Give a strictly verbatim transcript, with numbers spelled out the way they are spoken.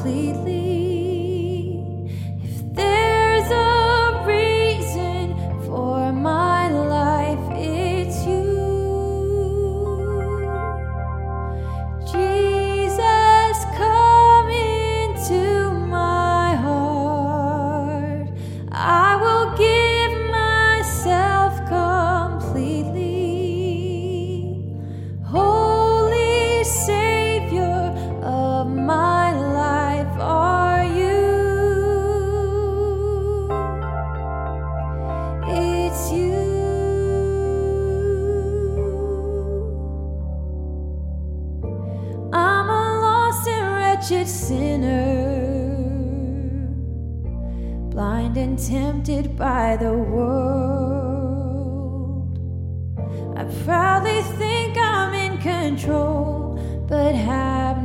completely. If there's a reason for my life, it's you. Jesus, come into my heart. I will give myself completely. Holy Savior of my life are you. It's you. I'm a lost and wretched sinner, blind and tempted by the world. I proudly think I'm in control, but have